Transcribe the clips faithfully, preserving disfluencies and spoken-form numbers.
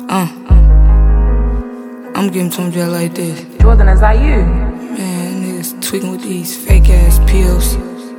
Uh, I'm giving to him just like this. Jordan, is that you? Man, niggas tweaking with these fake ass pills.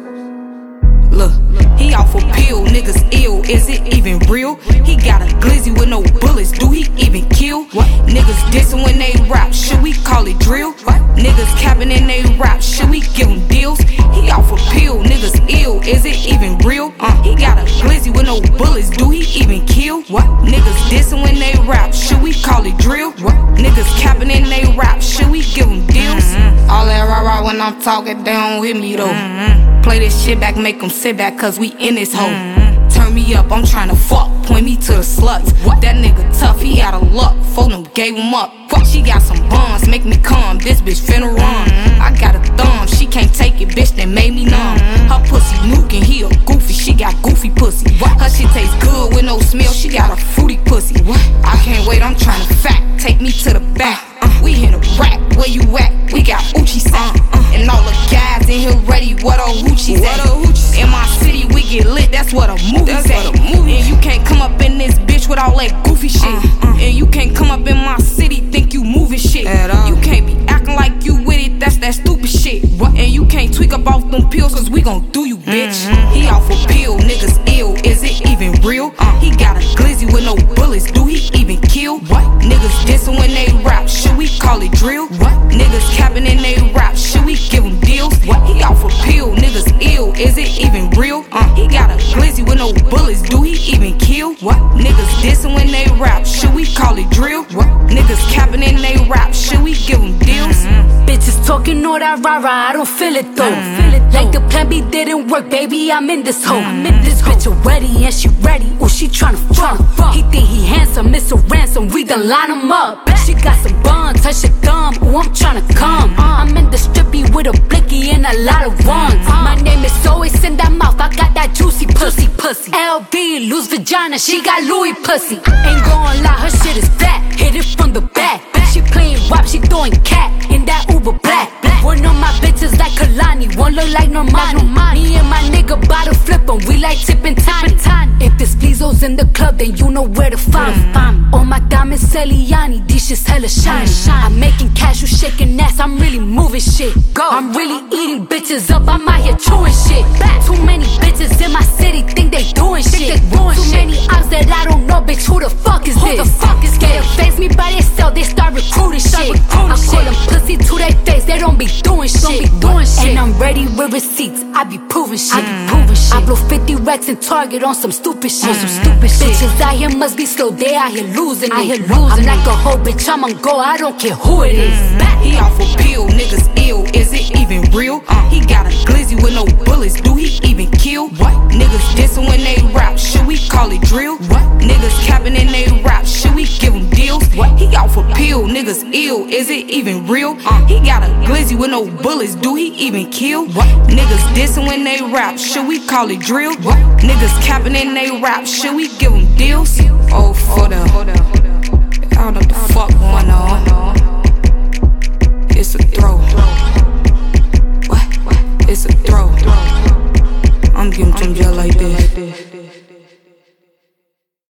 Look, he off a pill, niggas ill, is it even real? He got a glizzy with no bullets, do he even kill? What? Niggas dissing when they rap, should we call it drill? What? Niggas capping in they rap, should we give him deals? He off a pill, niggas ill, is it even real? Uh, he got a glizzy with no bullets, do he even kill? What? Niggas dissing when they rap, should we call it drill? What? Niggas capping in they rap, should we give him deals? Mm-hmm. All that rah rah when I'm talking, they don't hit me though. Mm-hmm. Play this shit back, make them sit back, cause we in this hole. Mm-hmm. Turn me up, I'm tryna fuck, point me to the sluts. What? That nigga tough, he out of luck, phone them gave him up. Fuck, she got some buns, make me come, this bitch finna run. Mm-hmm. I got a thumb, she can't take it, bitch, that made me numb. Mm-hmm. Her pussy nukin', he a goofy, she got goofy pussy. What? Her shit taste good with no smell, she got a fruity pussy. What? I can't wait, I'm tryna fact, take me to the back. Uh, we hit a rap, where you at? We got Uchi sound. Uh, uh, and all the guys in here ready, what a hoochie's at? In my city, we get lit, that's what a movie's at. Movie. And you can't come up in this bitch with all that goofy shit. Uh, uh, and you can't come up in my city, think you moving shit. You can't be acting like you with it, that's that stupid shit. What? And you can't tweak up off them pills, cause we gon' do you, bitch. Mm-hmm. He off a pill, niggas ill, is it even real? Uh, he got a glizzy with no bullets, do he even kill? What? Niggas dissing when they rap, should we call it drill? What? Niggas capping in they rap, should we give them deals? What? He off a pill, niggas ill, is it even real? Uh, he got a glizzy with no bullets, do he even kill? What? Niggas dissing when they rap, should we call it drill? What? Niggas capping in they rap, should we give them deals? Mm-hmm. Bitches talking all that rah-rah, I don't feel it though. Mm-hmm. Feel it like the plan B didn't work, baby, I'm in this hole. Mm-hmm. I'm in this bitch already and she ready, ooh, she tryna fuck. He think he handsome, Mister Ransom, we done line him up. She got some buns, touch your thumb, ooh, I'm tryna come. I'm in the strippy with a blicky and a lot of ones. My name is always in that mouth, I got that juicy pussy, pussy. L B, loose vagina, she got Louis pussy. Ain't gon' lie, her shit is fat, hit it from the back. She playing rap, she throwing cat in that Uber black. One of my bitches like Kalani, one look like Normani. Me and my nigga bottle flippin', we like tippin' tiny. If this Flizzo's in the club, then you know where to find me. All my diamonds Celiani, these shit's hella shiny. I'm making cash, you shaking ass, I'm really moving shit. I'm really eating bitches up, I'm out here chewing shit. Too many bitches in my city think they doing shit. Too many ops that I don't know, bitch, who the fuck is this? Scared to face me by themselves, they start recruiting shit. I call them pussy to their face, they don't be doing shit. And I'm ready with receipts, I be proving shit. I blow fifty racks in Target on some stupid shit. Some stupid shit. Bitches out here must be slow, they out here losing it. I'm like a hoe, bitch, I'm on go, I don't care who it is. He off a pill, niggas ill, is it even real? Uh, he got a glizzy with no bullets, do he even kill? What? Niggas dissing when they rap, should we call it drill? What? Niggas capping in they rap, should we give them deals? What? He off a pill, niggas ill, is it even real? Uh, he got a glizzy with no bullets, do he even kill? What? Niggas dissing when they rap, should we call it drill? What? Niggas capping in they rap, should we give them deals? Oh, for the, I don't know what the fuck